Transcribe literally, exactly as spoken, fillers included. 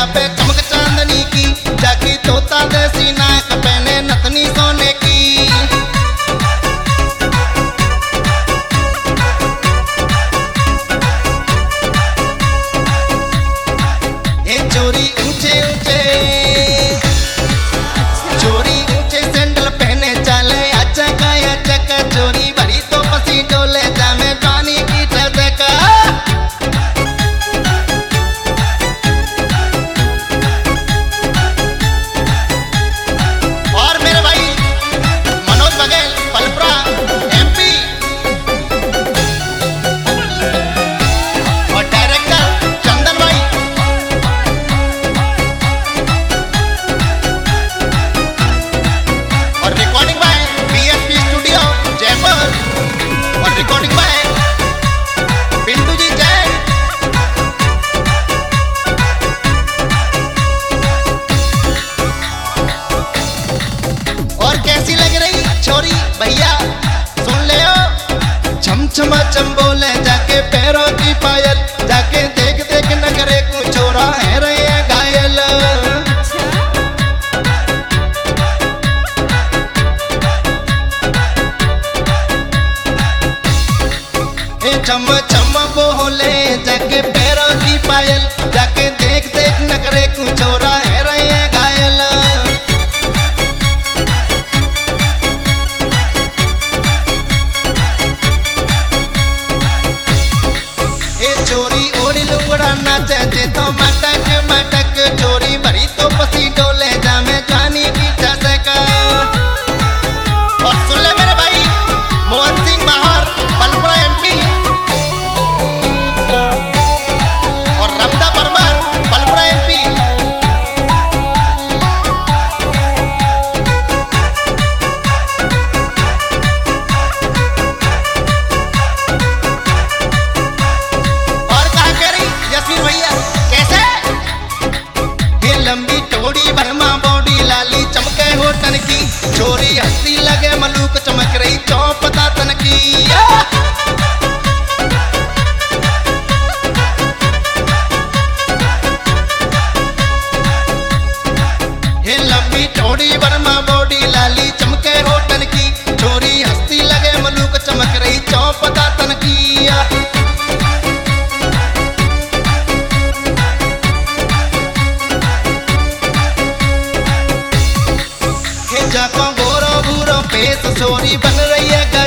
पे चमक चांदनी की, जाकी तोता देसी नाक पहने नथनी सोने की। ये चोरी ऊंचे ऊंचे चोरी ऊंचे सैंडल पहने चले अचक अचक, चोरी भरी तो पसी डोले जामे पानी की ठदक। और मेरे भाई मनोज बघेल पलपरा एमपी और डायरेक्टर चंदन भाई। और recording by BSP studio Jaipur और रिकॉर्डिंग बाय पिंटू जी जैन। और कैसी लग रही छोरी भैया सुन ले ओ। छम छमा चम बोले जाके पैरों की पायल, जाके देख देख नखरे को छोरा है रहे हैं घायल। चम चम बोले जाके पैरों की पायल, जाके देख देख नखरे को छोरा है रहे हैं घायल। ए चोरी ओढ़ी लुगड़ा नाचे जे तो मटक मटक, चोरी भरी तो पसी डोले जामे जानी की ठसक। और सुन ले मेरे भाई मोहन सिंह बाहर पलपरा एमपी और रमदा परमार पलपरा एमपी। और कहा कह रही यशवीर भैया कैसे? ये लंबी टोड़ी भरमा बॉडी लाली चमके होटन की, चोरी हंसी लगे मलूक चमक रही चौपता तन की। ये लंबी टोड़ी बर्मा बॉडी लाली चमके होटन की, चोरी हंसती लगे मलूक चमक रही चौपता तन की। ये जाको गोरो भूरो पेश चोरी बन रही है